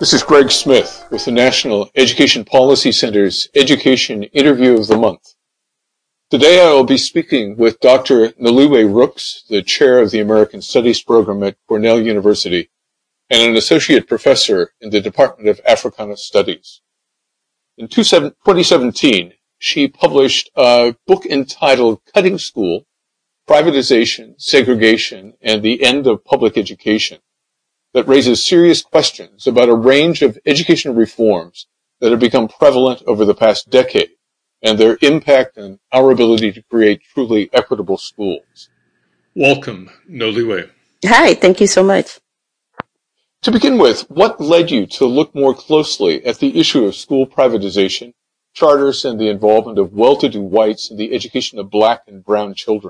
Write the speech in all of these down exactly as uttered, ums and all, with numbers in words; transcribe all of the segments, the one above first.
This is Greg Smith with the National Education Policy Center's Education Interview of the Month. Today I will be speaking with Doctor Noliwe Rooks, the chair of the American Studies program at Cornell University and an associate professor in the Department of Africana Studies. In twenty seventeen, she published a book entitled Cutting School, Privatization, Segregation, and the End of Public Education, that raises serious questions about a range of educational reforms that have become prevalent over the past decade and their impact on our ability to create truly equitable schools. Welcome, Noliwe. Hi, thank you so much. To begin with, what led you to look more closely at the issue of school privatization, charters, and the involvement of well-to-do whites in the education of black and brown children?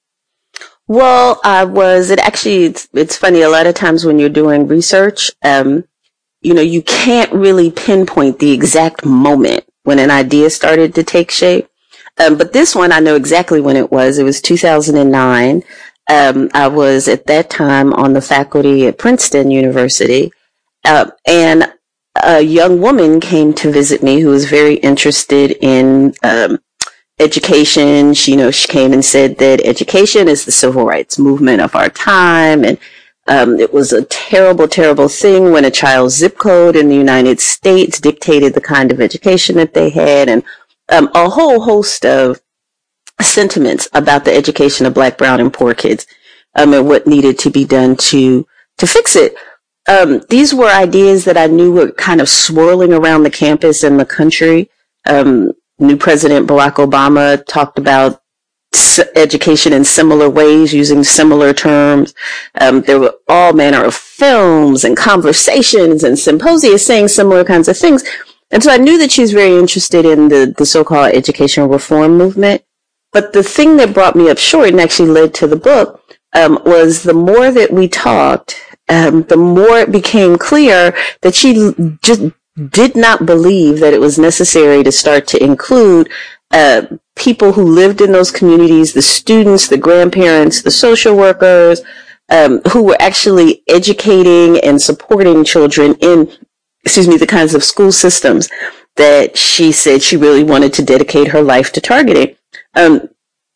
Well, I was, it actually, it's, it's funny, a lot of times when you're doing research, um, you know, you can't really pinpoint the exact moment when an idea started to take shape. Um, but this one, I know exactly when it was. It was two thousand nine. Um, I was at that time on the faculty at Princeton University, uh, and a young woman came to visit me who was very interested in, um, education. She, you know, she came and said that education is the civil rights movement of our time. And um, it was a terrible, terrible thing when a child's zip code in the United States dictated the kind of education that they had, and um, a whole host of sentiments about the education of black, brown, and poor kids, um, and what needed to be done to to fix it. Um, these were ideas that I knew were kind of swirling around the campus and the country. Um, New President Barack Obama talked about s- education in similar ways, using similar terms. Um, there were all manner of films and conversations and symposia saying similar kinds of things. And so I knew that she was very interested in the, the so-called educational reform movement. But the thing that brought me up short and actually led to the book um, was the more that we talked, um, the more it became clear that she just did not believe that it was necessary to start to include uh, people who lived in those communities, the students, the grandparents, the social workers, um, who were actually educating and supporting children in, excuse me, the kinds of school systems that she said she really wanted to dedicate her life to targeting. Um,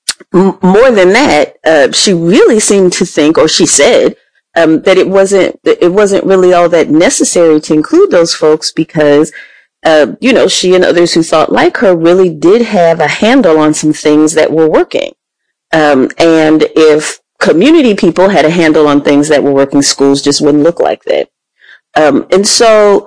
m- more than that, uh, she really seemed to think, or she said, Um, that it wasn't, it wasn't really all that necessary to include those folks because, uh, you know, she and others who thought like her really did have a handle on some things that were working. Um, and if community people had a handle on things that were working, schools just wouldn't look like that. Um, and so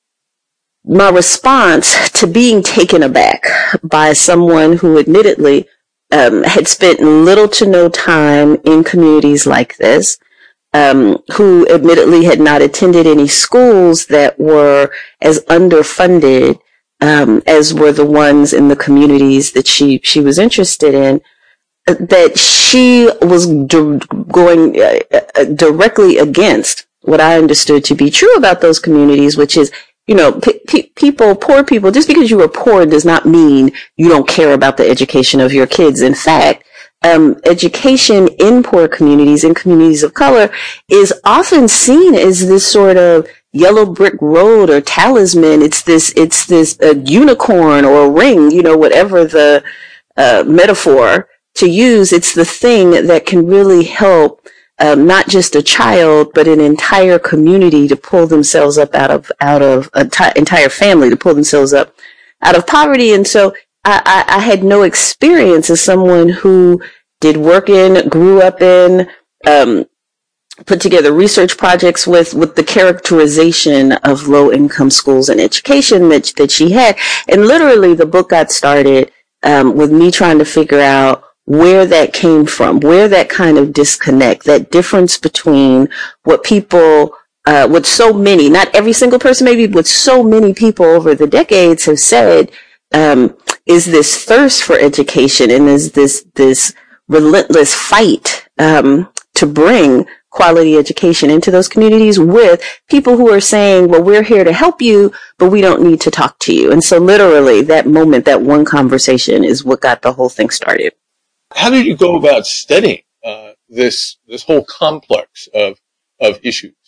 my response to being taken aback by someone who admittedly, um, had spent little to no time in communities like this, Um, who admittedly had not attended any schools that were as underfunded um, as were the ones in the communities that she she was interested in, that she was di- going uh, uh, directly against what I understood to be true about those communities, which is, you know, p- p- people, poor people, just because you are poor does not mean you don't care about the education of your kids. In fact, Um, education in poor communities, in communities of color, is often seen as this sort of yellow brick road or talisman. It's this, it's this uh, unicorn or a ring, you know, whatever the uh, metaphor to use. It's the thing that can really help um, not just a child, but an entire community to pull themselves up out of, out of an t- entire family to pull themselves up out of poverty. And so I, I, I had no experience as someone who did work in, grew up in, um, put together research projects with, with the characterization of low income schools and education that, that she had. And literally the book got started, um, with me trying to figure out where that came from, where that kind of disconnect, that difference between what people, uh, what so many, not every single person maybe, but so many people over the decades have said, um, is this thirst for education and is this, this relentless fight, um, to bring quality education into those communities with people who are saying, well, we're here to help you, but we don't need to talk to you. And so literally that moment, that one conversation is what got the whole thing started. How did you go about studying uh, this this whole complex of of issues?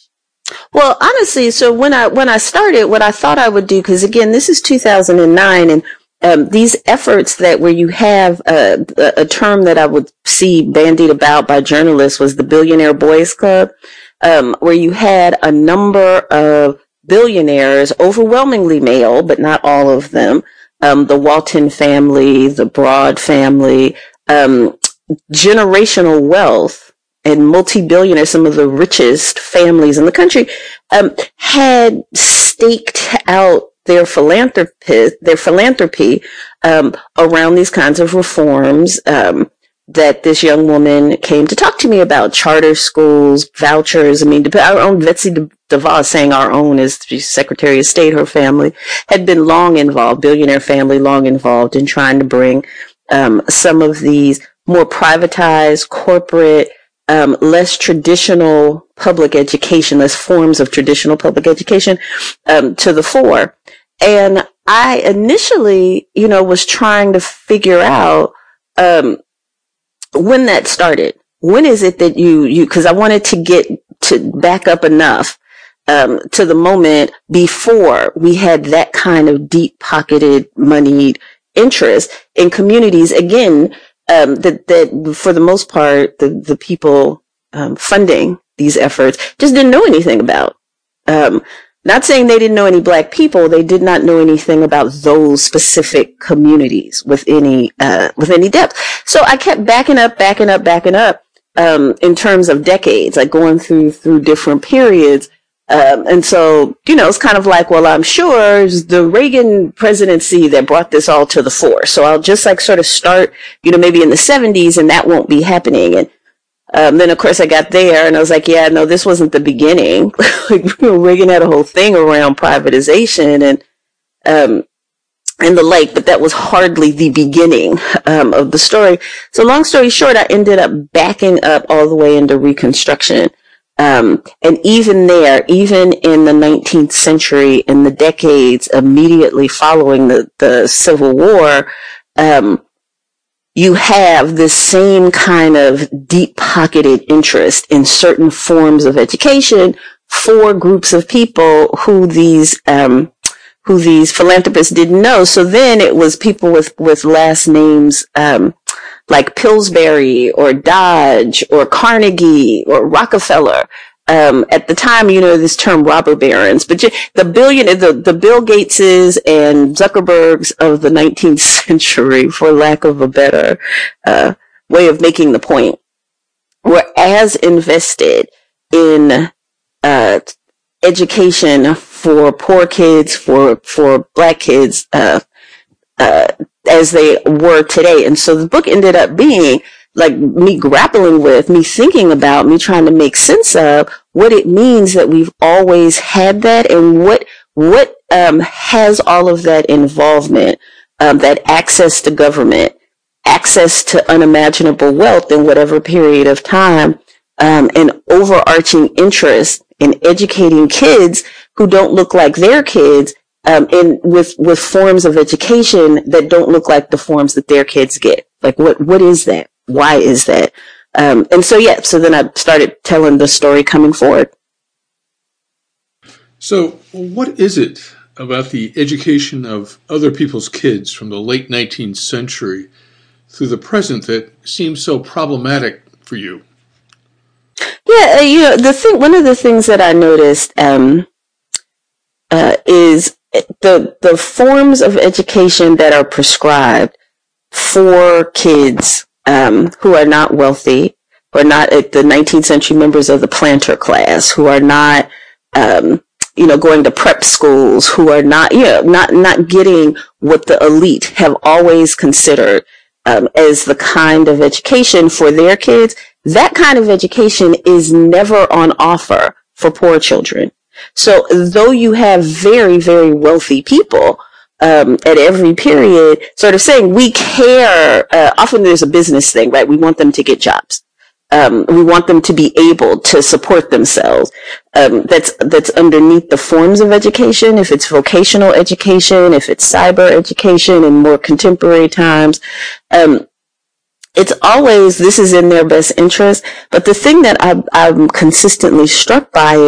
Well, honestly, so when I when I started, what I thought I would do, because again, this is two thousand nine, and um, these efforts that where you have uh, a, a term that I would see bandied about by journalists was the Billionaire Boys Club, um, where you had a number of billionaires, overwhelmingly male, but not all of them. Um, the Walton family, the Broad family, um, generational wealth and multi-billionaires, some of the richest families in the country, um, had staked out their philanthropy, their philanthropy um, around these kinds of reforms um, that this young woman came to talk to me about: charter schools, vouchers. I mean, our own Betsy DeVos, saying our own as Secretary of State, her family had been long involved, billionaire family, long involved in trying to bring um, some of these more privatized, corporate, um, less traditional public education, less forms of traditional public education um, to the fore. And I initially, you know, was trying to figure out um, when that started. When is it that you, you, because I wanted to get to back up enough um, to the moment before we had that kind of deep-pocketed, moneyed interest in communities, again, um, that, that for the most part, the, the people um, funding these efforts just didn't know anything about. Um, Not saying they didn't know any Black people, they did not know anything about those specific communities with any uh, with any depth. So I kept backing up, backing up, backing up um, in terms of decades, like going through through different periods. Um, and so, you know, it's kind of like, well, I'm sure it's the Reagan presidency that brought this all to the fore. So I'll just like sort of start, you know, maybe in the seventies, and that won't be happening. And Um, then, of course, I got there and I was like, yeah, no, this wasn't the beginning. Like, you know, Reagan had a whole thing around privatization and, um, and the like, but that was hardly the beginning, um, of the story. So long story short, I ended up backing up all the way into Reconstruction. Um, and even there, even in the nineteenth century, in the decades immediately following the, the Civil War, um, you have this same kind of deep-pocketed interest in certain forms of education for groups of people who these um, who these philanthropists didn't know. So then it was people with with last names um, like Pillsbury or Dodge or Carnegie or Rockefeller. Um, at the time, you know, this term robber barons, but the billion, the, the Bill Gateses and Zuckerbergs of the nineteenth century, for lack of a better uh, way of making the point, were as invested in uh, education for poor kids, for for Black kids, uh, uh, as they were today. And so the book ended up being like me grappling with, me thinking about, me trying to make sense of what it means that we've always had that, and what what um, has all of that involvement, um, that access to government, access to unimaginable wealth in whatever period of time, um, and overarching interest in educating kids who don't look like their kids, um, in with with forms of education that don't look like the forms that their kids get. Like, what what is that? Why is that? Um, and so, yeah, so then I started telling the story coming forward. So what is it about the education of other people's kids from the late nineteenth century through the present that seems so problematic for you? Yeah, uh, you know, the thing, one of the things that I noticed um, uh, is the the forms of education that are prescribed for kids Um, who are not wealthy, who are not uh, the nineteenth century members of the planter class, who are not, um, you know, going to prep schools, who are not, you know, not, not getting what the elite have always considered um, as the kind of education for their kids. That kind of education is never on offer for poor children. So though you have very, very wealthy people Um, at every period, sort of saying we care. Uh, often there's a business thing, right? We want them to get jobs. Um, we want them to be able to support themselves. Um, that's that's underneath the forms of education. If it's vocational education, if it's cyber education in more contemporary times, um, it's always this is in their best interest. But the thing that I, I'm consistently struck by is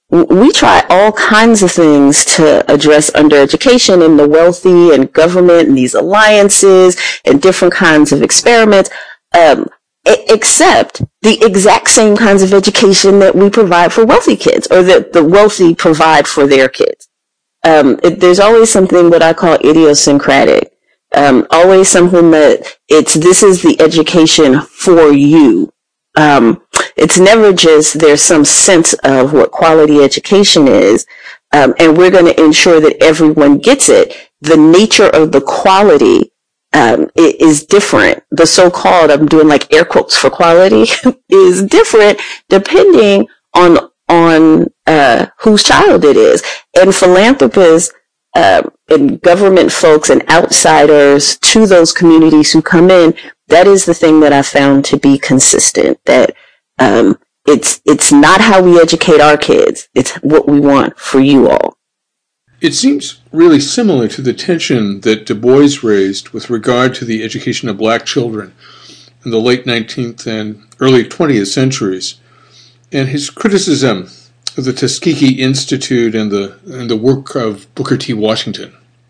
we try all kinds of things to address undereducation in the wealthy and government and these alliances and different kinds of experiments, um, except the exact same kinds of education that we provide for wealthy kids, or that the wealthy provide for their kids. Um, it, there's always something what I call idiosyncratic. Um, always something that it's, this is the education for you. Um, it's never just there's some sense of what quality education is, um, and we're going to ensure that everyone gets it. The nature of the quality um, is different. The so-called, I'm doing like air quotes for quality, is different depending on on uh, whose child it is. And philanthropists uh, and government folks and outsiders to those communities who come in, that is the thing that I found to be consistent, that um, it's it's not how we educate our kids. It's what we want for you all. It seems really similar to the tension that Du Bois raised with regard to the education of black children in the late nineteenth and early twentieth centuries, and his criticism of the Tuskegee Institute and the and the work of Booker T. Washington.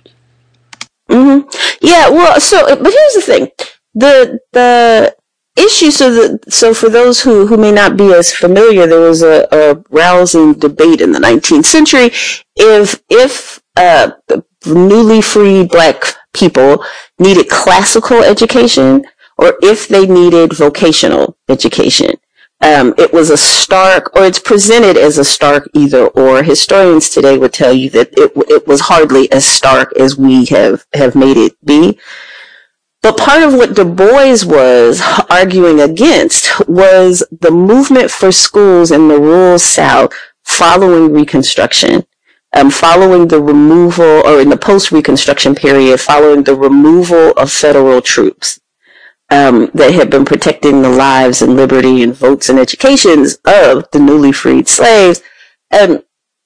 Mm-hmm. Yeah, well, so, but here's the thing. The the issue, so that so for those who, who may not be as familiar, there was a, a rousing debate in the nineteenth century if if uh, newly freed black people needed classical education or if they needed vocational education. Um, it was a stark, or it's presented as a stark either or. Historians today would tell you that it it was hardly as stark as we have have made it be. But part of what Du Bois was arguing against was the movement for schools in the rural South following Reconstruction, um, following the removal, or in the post-Reconstruction period, following the removal of federal troops um, that had been protecting the lives and liberty and votes and educations of the newly freed slaves. And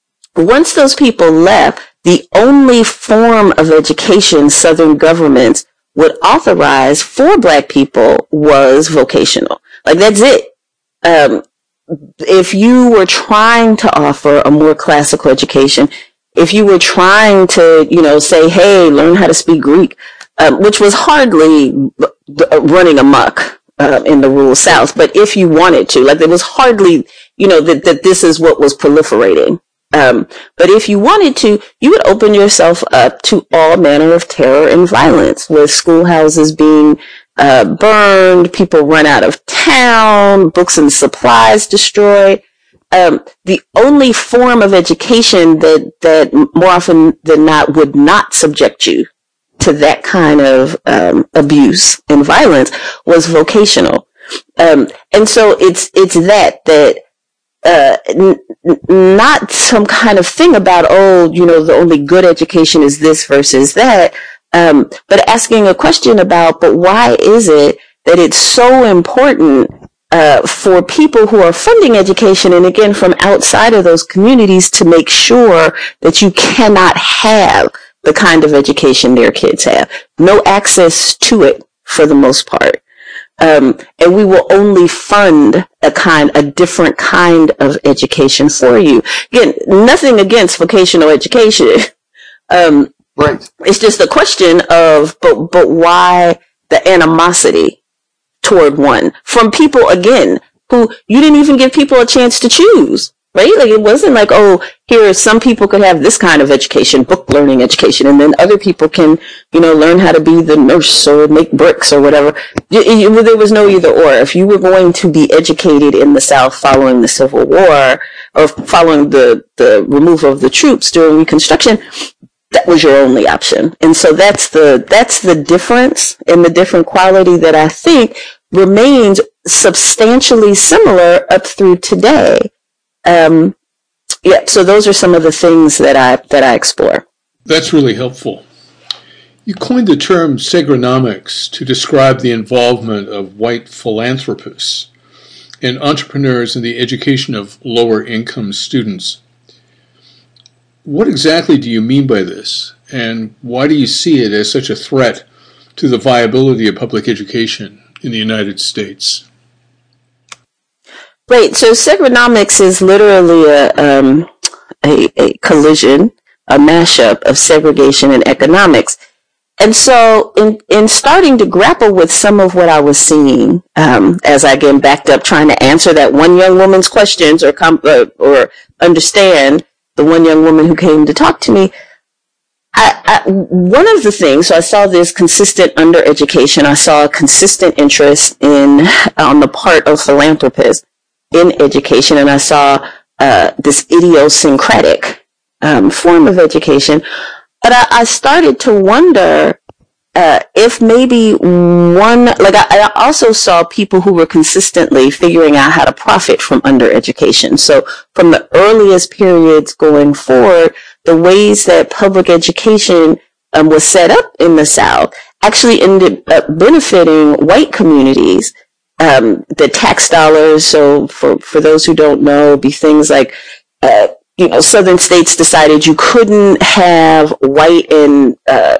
once those people left, the only form of education Southern governments would authorize for black people was vocational. Like, that's it. Um, if you were trying to offer a more classical education, if you were trying to, you know, say, hey, learn how to speak Greek, um, which was hardly running amok uh, in the rural South, but if you wanted to, like, it was hardly, you know, that, that this is what was proliferating. Um, but if you wanted to, you would open yourself up to all manner of terror and violence, with schoolhouses being uh, burned, people run out of town, books and supplies destroyed. Um, the only form of education that, that more often than not would not subject you to that kind of um, abuse and violence was vocational. Um, and so it's it's that that Uh, n- not some kind of thing about, oh, you know, the only good education is this versus that, um, but asking a question about, but why is it that it's so important uh, for people who are funding education, and again, from outside of those communities, to make sure that you cannot have the kind of education their kids have. No access to it for the most part. Um, and we will only fund a kind, a different kind of education for you. Again, nothing against vocational education. Um, right. It's just a question of, but, but why the animosity toward one from people, again, who you didn't even give people a chance to choose, right? Like, it wasn't like, oh, here, some people could have this kind of education, book learning education, and then other people can, you know, learn how to be the nurse or make bricks or whatever. There was no either or. If you were going to be educated in the South following the Civil War, or following the, the removal of the troops during Reconstruction, that was your only option. And so that's the, that's the difference, and the different quality that I think remains substantially similar up through today. Um, yeah, so those are some of the things that I that I explore. That's really helpful. You coined the term segronomics to describe the involvement of white philanthropists and entrepreneurs in the education of lower income students. What exactly do you mean by this, and why do you see it as such a threat to the viability of public education in the United States? Right. So segronomics is literally a um, a, a collision, a mashup of segregation and economics. And so in, in starting to grapple with some of what I was seeing, um, as I again backed up trying to answer that one young woman's questions or, com- uh, or understand the one young woman who came to talk to me, I, I, one of the things, so I saw this consistent undereducation. I saw a consistent interest in, on the part of philanthropists in education, and I saw uh, this idiosyncratic um, form of education. But I, I started to wonder uh, if maybe one, like I, I also saw people who were consistently figuring out how to profit from undereducation. So from the earliest periods going forward, the ways that public education um, was set up in the South actually ended up benefiting white communities. Um, the tax dollars, so for, for those who don't know, be things like, uh, you know, Southern states decided you couldn't have white and uh,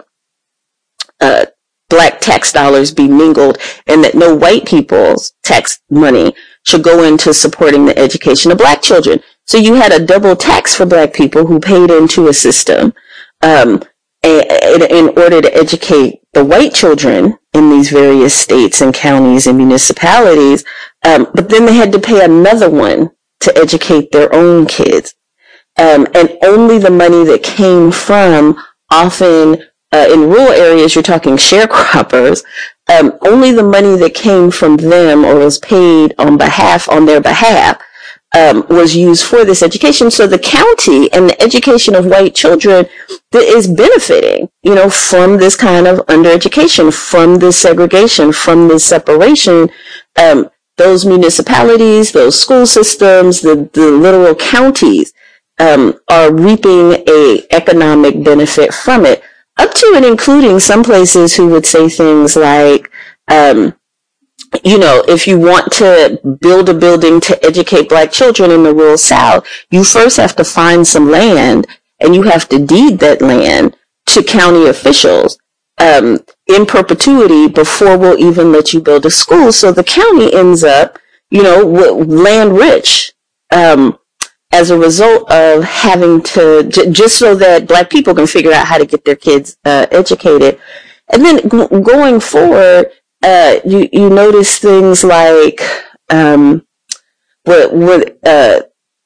uh, black tax dollars be mingled, and that no white people's tax money should go into supporting the education of black children. So you had a double tax for black people who paid into a system um, in, in order to educate the white children in these various states and counties and municipalities. Um, but then they had to pay another one to educate their own kids. Um, and only the money that came from, often uh, in rural areas, you're talking sharecroppers, um, only the money that came from them or was paid on behalf, on their behalf, Um, was used for this education. So the county and the education of white children is benefiting, you know, from this kind of undereducation, from this segregation, from this separation. Um, those municipalities, those school systems, the, the literal counties um, are reaping a economic benefit from it, up to and including some places who would say things like, um, you know, if you want to build a building to educate black children in the rural South, you first have to find some land and you have to deed that land to county officials um, in perpetuity before we'll even let you build a school. So the county ends up, you know, land rich um, as a result of having to, j- just so that black people can figure out how to get their kids uh, educated. And then g- going forward, Uh, you, you notice things like, um, what, what, uh,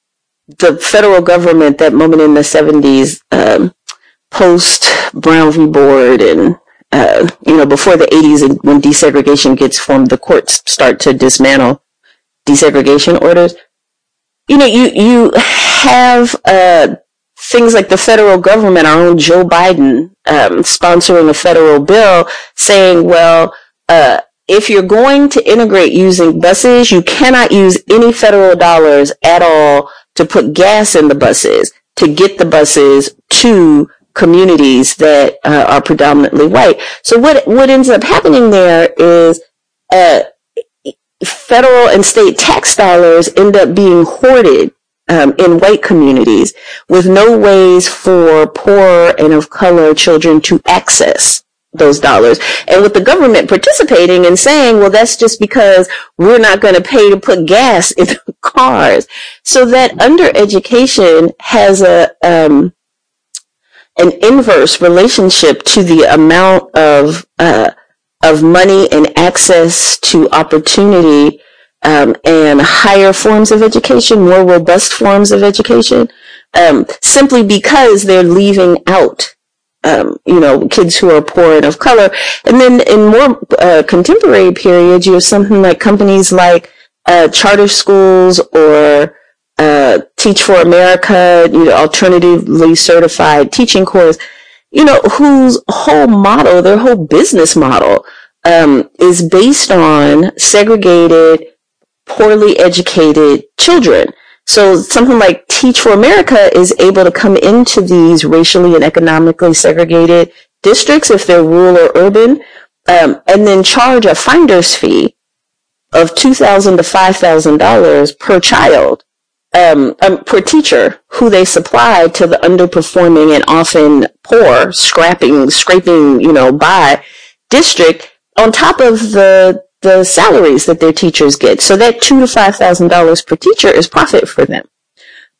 the federal government, that moment in the seventies, um, post Brown v. Board and, uh, you know, before the eighties and when desegregation gets formed, the courts start to dismantle desegregation orders. You know, you, you have, uh, things like the federal government, our own Joe Biden, um, sponsoring a federal bill saying, well, Uh, if you're going to integrate using buses, you cannot use any federal dollars at all to put gas in the buses, to get the buses to communities that uh, are predominantly white. So what, what ends up happening there is uh, federal and state tax dollars end up being hoarded um, in white communities with no ways for poor and of color children to access those dollars. And with the government participating and saying, well, that's just because we're not going to pay to put gas in the cars. So that undereducation has a, um, an inverse relationship to the amount of, uh, of money and access to opportunity, um, and higher forms of education, more robust forms of education, um, simply because they're leaving out Um, you know, kids who are poor and of color. And then in more uh, contemporary periods, you have something like companies like uh, charter schools or uh, Teach for America, you know, alternatively certified teaching course, you know, whose whole model, their whole business model um, is based on segregated, poorly educated children. So something like Teach for America is able to come into these racially and economically segregated districts, if they're rural or urban, um, and then charge a finder's fee of two thousand dollars to five thousand dollars per child, um, um, per teacher, who they supply to the underperforming and often poor, scrapping, scraping, you know, by district, on top of the the salaries that their teachers get. So that two to five thousand dollars per teacher is profit for them.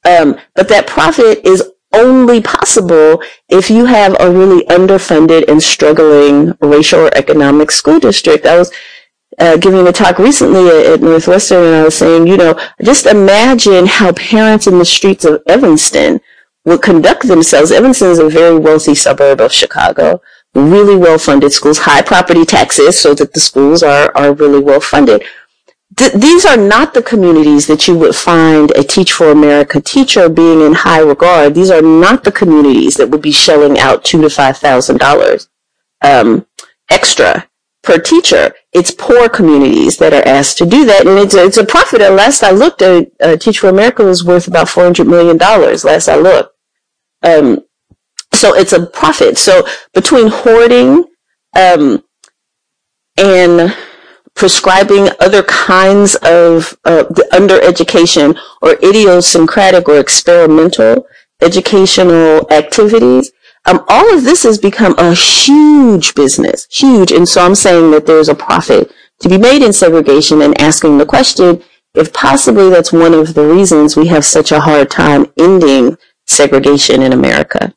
Um, but that profit is only possible if you have a really underfunded and struggling racial or economic school district. I was uh, giving a talk recently at, at Northwestern, and I was saying, you know, just imagine how parents in the streets of Evanston would conduct themselves. Evanston is a very wealthy suburb of Chicago, really well-funded schools, high property taxes so that the schools are, are really well-funded. Th- these are not the communities that you would find a Teach for America teacher being in high regard. These are not the communities that would be shelling out two to five thousand dollars um, extra per teacher. It's poor communities that are asked to do that, and it's a, it's a profit. At last I looked, at uh, Teach for America was worth about four hundred million dollars. Last I looked, um, so it's a profit. So between hoarding um, and prescribing other kinds of uh, the undereducation or idiosyncratic or experimental educational activities, um, all of this has become a huge business, huge. And so I'm saying that there's a profit to be made in segregation, and asking the question if possibly that's one of the reasons we have such a hard time ending segregation in America.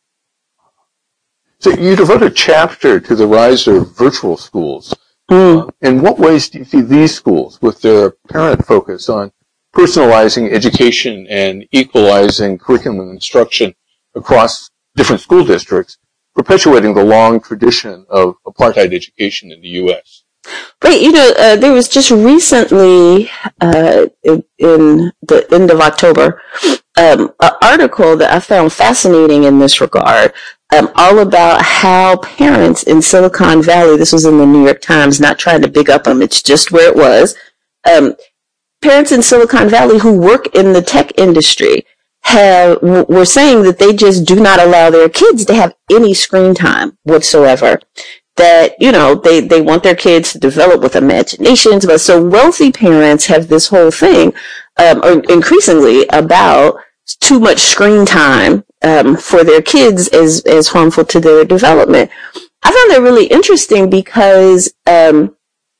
So you devote a chapter to the rise of virtual schools. Mm. Uh, in what ways do you see these schools, with their apparent focus on personalizing education and equalizing curriculum instruction across different school districts, perpetuating the long tradition of apartheid education in the U S? Right. You know, uh, there was just recently, uh, in, in the end of October, um, an article that I found fascinating in this regard, um, all about how parents in Silicon Valley, this was in the New York Times, not trying to big up them, it's just where it was, um, parents in Silicon Valley who work in the tech industry have, were saying that they just do not allow their kids to have any screen time whatsoever. That, you know, they, they want their kids to develop with imaginations. But so wealthy parents have this whole thing, um, or increasingly about too much screen time, um, for their kids as, as harmful to their development. I found that really interesting because, um,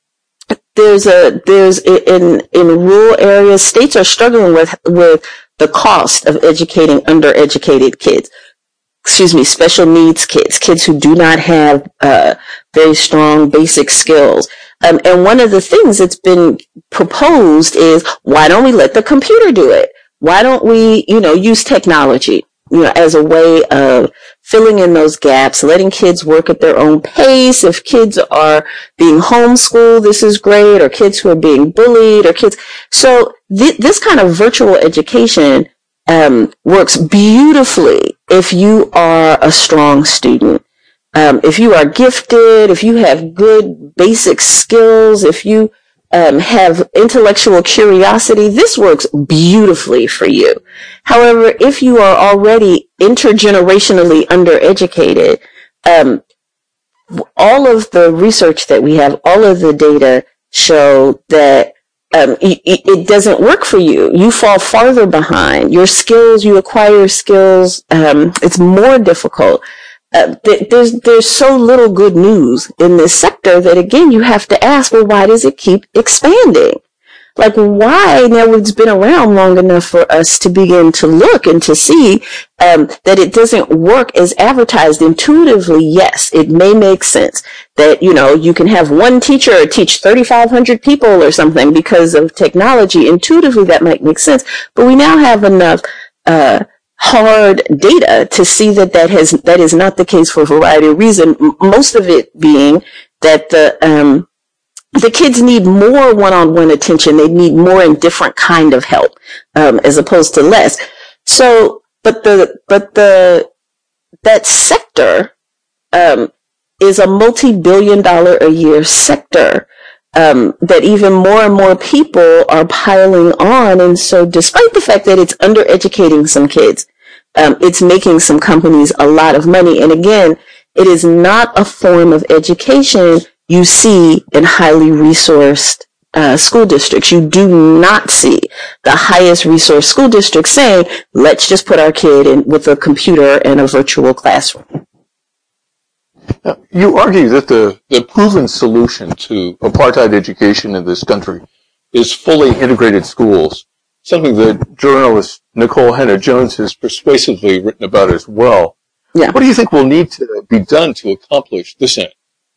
there's a, there's in, in rural areas, states are struggling with, with the cost of educating undereducated kids. Excuse me, special needs kids, kids who do not have uh, very strong basic skills. Um, and one of the things that's been proposed is, why don't we let the computer do it? Why don't we, you know, use technology, you know, as a way of filling in those gaps, letting kids work at their own pace. If kids are being homeschooled, this is great, or kids who are being bullied, or kids. So th- this kind of virtual education um, works beautifully if you are a strong student. Um, if you are gifted, if you have good basic skills, if you um, have intellectual curiosity, this works beautifully for you. However, if you are already intergenerationally undereducated, um, all of the research that we have, all of the data show that um, it, it doesn't work for you. You fall farther behind. Your skills, you acquire skills. Um, it's more difficult. Uh, th- there's there's so little good news in this sector that, again, you have to ask, well, why does it keep expanding? Like, why? Now, it's been around long enough for us to begin to look and to see um, that it doesn't work as advertised. Intuitively, yes, it may make sense that, you know, you can have one teacher teach thirty-five hundred people or something because of technology. Intuitively, that might make sense. But we now have enough uh hard data to see that that has that is not the case for a variety of reasons. Most of it being that the um, the kids need more one-on-one attention. They need more and different kind of help um, as opposed to less. So, but the but the that sector um, is a multi-billion dollar a year sector. Um, that even more and more people are piling on. And so despite the fact that it's undereducating some kids, um, it's making some companies a lot of money. And again, it is not a form of education you see in highly resourced uh, school districts. You do not see the highest resource school districts saying, let's just put our kid in with a computer and a virtual classroom. Now, you argue that the, the proven solution to apartheid education in this country is fully integrated schools something that journalist Nicole Hannah-Jones has persuasively written about as well. Yeah. What do you think will need to be done to accomplish this end?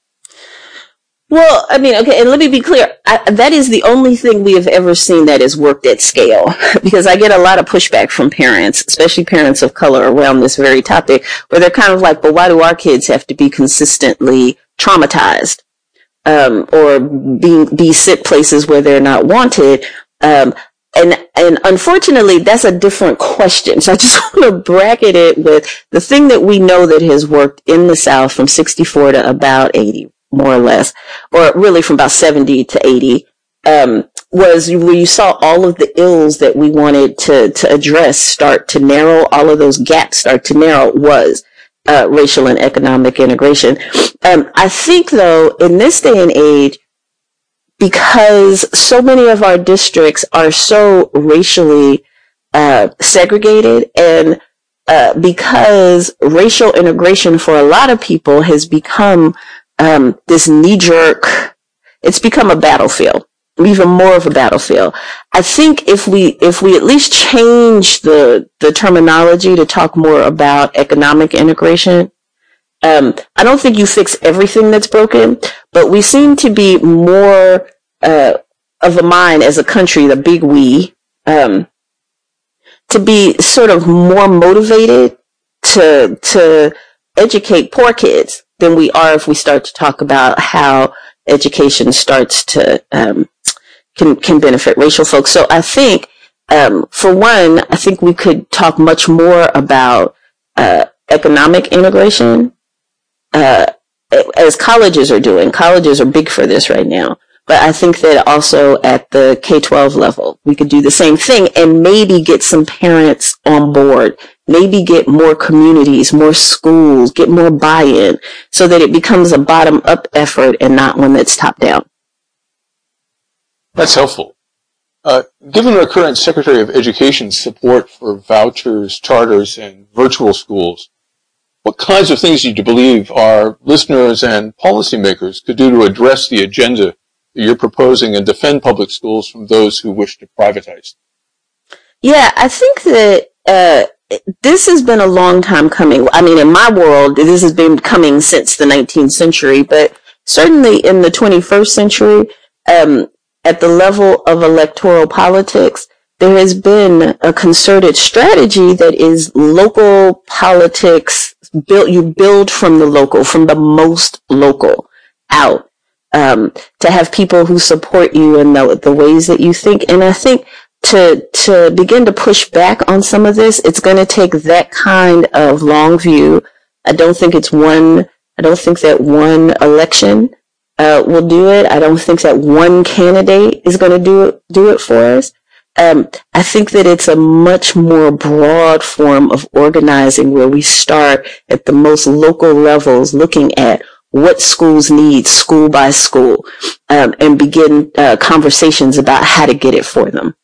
Well, I mean, okay, and let me be clear. I, that is the only thing we have ever seen that has worked at scale, because I get a lot of pushback from parents, especially parents of color, around this very topic, where they're kind of like, but why do our kids have to be consistently traumatized, um, or be, be sent places where they're not wanted? Um, and, and unfortunately, that's a different question. So I just want to bracket it with the thing that we know that has worked in the South from sixty-four to about eighty. More or less, or really from about seventy to eighty, um, was where you saw all of the ills that we wanted to, to address start to narrow, all of those gaps start to narrow, was uh, racial and economic integration. Um, I think, though, in this day and age, because so many of our districts are so racially uh, segregated, and uh, because racial integration for a lot of people has become Um, this knee-jerk, it's become a battlefield, even more of a battlefield. I think if we, if we at least change the, the terminology to talk more about economic integration, um, I don't think you fix everything that's broken, but we seem to be more, uh, of a mind as a country, the big we, um, to be sort of more motivated to, to educate poor kids than we are if we start to talk about how education starts to um, can can benefit racial folks. So I think, um, for one, I think we could talk much more about uh, economic integration, uh, as colleges are doing. Colleges are big for this right now. But I think that also at the K twelve level, we could do the same thing and maybe get some parents on board, maybe get more communities, more schools, get more buy-in so that it becomes a bottom-up effort and not one that's top-down. That's helpful. Uh, given our current Secretary of Education's support for vouchers, charters, and virtual schools, what kinds of things do you believe our listeners and policymakers could do to address the agenda that you're proposing and defend public schools from those who wish to privatize? Yeah, I think that uh, this has been a long time coming. I mean, in my world, this has been coming since the nineteenth century, but certainly in the twenty-first century, um, at the level of electoral politics, there has been a concerted strategy that is local politics. Built, you build from the local, from the most local out, um, to have people who support you in the, the ways that you think. And I think to to begin to push back on some of this, it's going to take that kind of long view. I don't think it's one. I don't think that one election uh, will do it. I don't think that one candidate is going to do it do it for us. Um, I think that it's a much more broad form of organizing where we start at the most local levels, looking at what schools need, school by school, um, and begin uh, conversations about how to get it for them.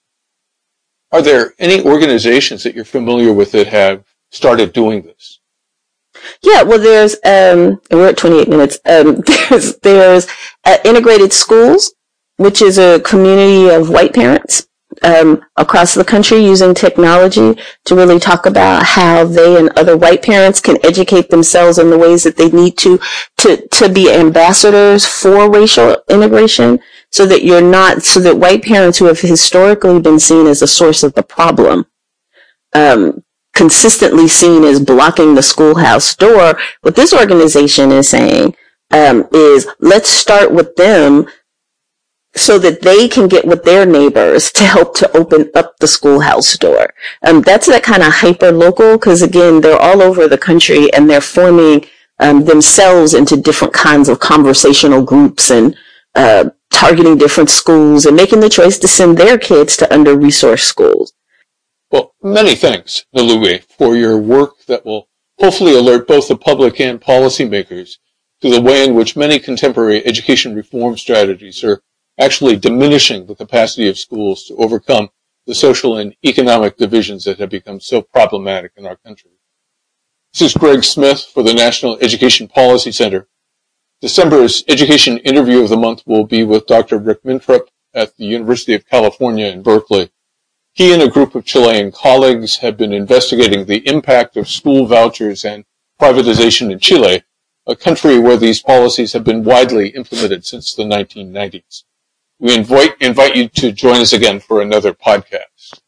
Are there any organizations that you're familiar with that have started doing this? Yeah, well, there's, um, we're at twenty-eight minutes. Um, there's, there's uh, Integrated Schools, which is a community of white parents um, across the country using technology to really talk about how they and other white parents can educate themselves in the ways that they need to, to, to be ambassadors for racial integration, so that you're not, so that white parents who have historically been seen as a source of the problem, um, consistently seen as blocking the schoolhouse door, what this organization is saying um, is let's start with them so that they can get with their neighbors to help to open up the schoolhouse door. Um, that's that kind of hyper-local, because again, they're all over the country and they're forming um, themselves into different kinds of conversational groups and uh, targeting different schools and making the choice to send their kids to under-resourced schools. Well, many thanks, Nalube, for your work that will hopefully alert both the public and policymakers to the way in which many contemporary education reform strategies are actually diminishing the capacity of schools to overcome the social and economic divisions that have become so problematic in our country. This is Greg Smith for the National Education Policy Center. December's Education Interview of the Month will be with Doctor Rick Mintrup at the University of California in Berkeley. He and a group of Chilean colleagues have been investigating the impact of school vouchers and privatization in Chile, a country where these policies have been widely implemented since the nineteen nineties. We invite, invite you to join us again for another podcast.